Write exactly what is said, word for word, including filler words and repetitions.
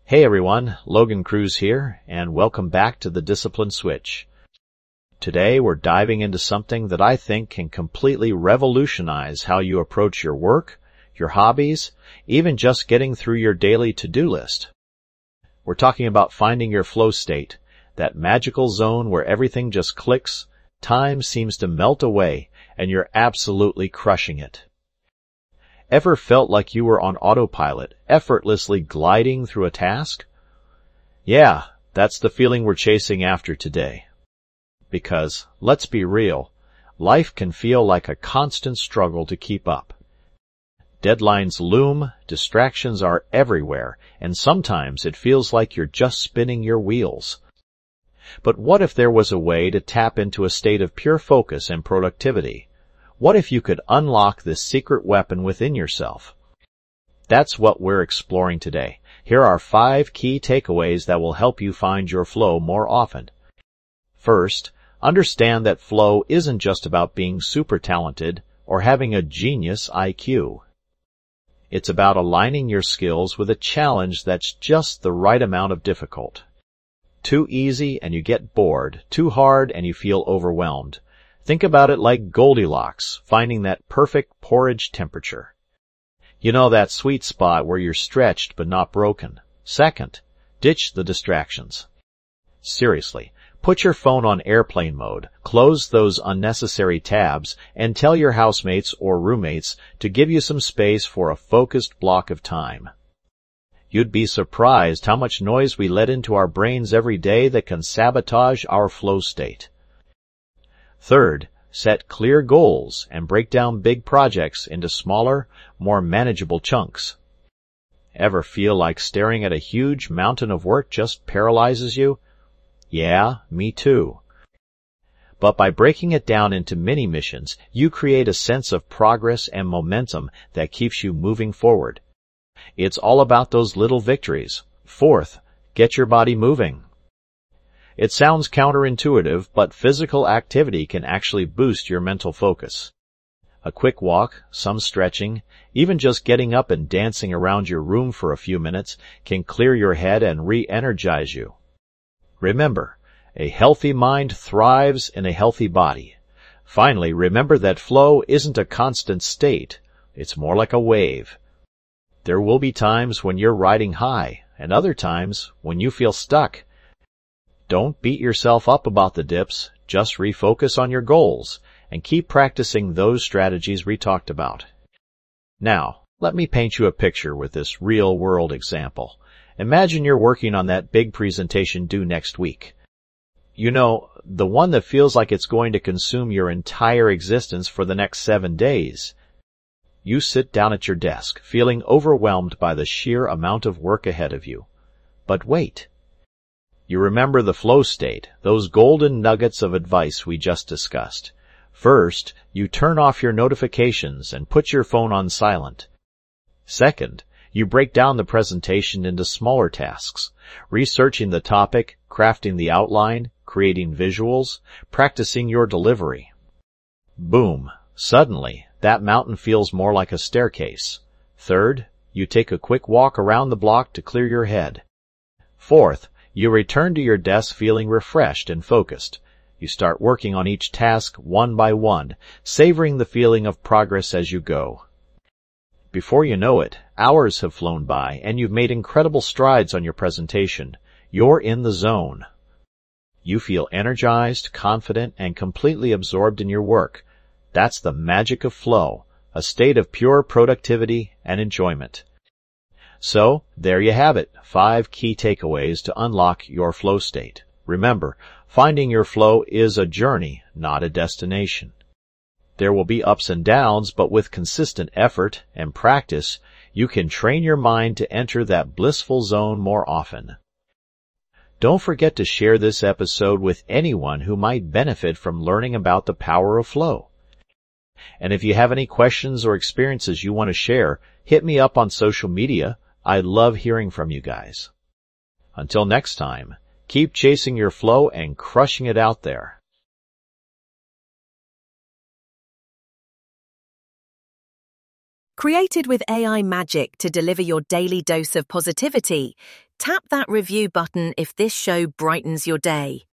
Hey everyone, Logan Cruz here, and welcome back to the Discipline Switch. Today we're diving into something that I think can completely revolutionize how you approach your work, your hobbies, even just getting through your daily to-do list. We're talking about finding your flow state, that magical zone where everything just clicks, time seems to melt away, and you're absolutely crushing it. Ever felt like you were on autopilot, effortlessly gliding through a task? Yeah, that's the feeling we're chasing after today. Because, let's be real, life can feel like a constant struggle to keep up. Deadlines loom, distractions are everywhere, and sometimes it feels like you're just spinning your wheels. But what if there was a way to tap into a state of pure focus and productivity? What if you could unlock this secret weapon within yourself? That's what we're exploring today. Here are five key takeaways that will help you find your flow more often. First, understand that flow isn't just about being super talented or having a genius I Q. It's about aligning your skills with a challenge that's just the right amount of difficult. Too easy and you get bored, too hard and you feel overwhelmed. Think about it like Goldilocks, finding that perfect porridge temperature. You know, that sweet spot where you're stretched but not broken. Second, ditch the distractions. Seriously, put your phone on airplane mode, close those unnecessary tabs, and tell your housemates or roommates to give you some space for a focused block of time. You'd be surprised how much noise we let into our brains every day that can sabotage our flow state. Third, set clear goals and break down big projects into smaller, more manageable chunks. Ever feel like staring at a huge mountain of work just paralyzes you? Yeah, me too. But by breaking it down into mini missions, you create a sense of progress and momentum that keeps you moving forward. It's all about those little victories. Fourth, get your body moving. It sounds counterintuitive, but physical activity can actually boost your mental focus. A quick walk, some stretching, even just getting up and dancing around your room for a few minutes can clear your head and re-energize you. Remember, a healthy mind thrives in a healthy body. Finally, remember that flow isn't a constant state. It's more like a wave. There will be times when you're riding high, and other times when you feel stuck. Don't beat yourself up about the dips, just refocus on your goals, and keep practicing those strategies we talked about. Now, let me paint you a picture with this real-world example. Imagine you're working on that big presentation due next week. You know, the one that feels like it's going to consume your entire existence for the next seven days. You sit down at your desk, feeling overwhelmed by the sheer amount of work ahead of you. But wait. You remember the flow state, those golden nuggets of advice we just discussed. First, you turn off your notifications and put your phone on silent. Second, you break down the presentation into smaller tasks, researching the topic, crafting the outline, creating visuals, practicing your delivery. Boom! Suddenly, that mountain feels more like a staircase. Third, you take a quick walk around the block to clear your head. Fourth, you return to your desk feeling refreshed and focused. You start working on each task one by one, savoring the feeling of progress as you go. Before you know it, hours have flown by, and you've made incredible strides on your presentation. You're in the zone. You feel energized, confident, and completely absorbed in your work. That's the magic of flow, a state of pure productivity and enjoyment. So, there you have it, five key takeaways to unlock your flow state. Remember, finding your flow is a journey, not a destination. There will be ups and downs, but with consistent effort and practice, you can train your mind to enter that blissful zone more often. Don't forget to share this episode with anyone who might benefit from learning about the power of flow. And if you have any questions or experiences you want to share, hit me up on social media. I love hearing from you guys. Until next time, keep chasing your flow and crushing it out there. Created with A I magic to deliver your daily dose of positivity, Tap that review button if this show brightens your day.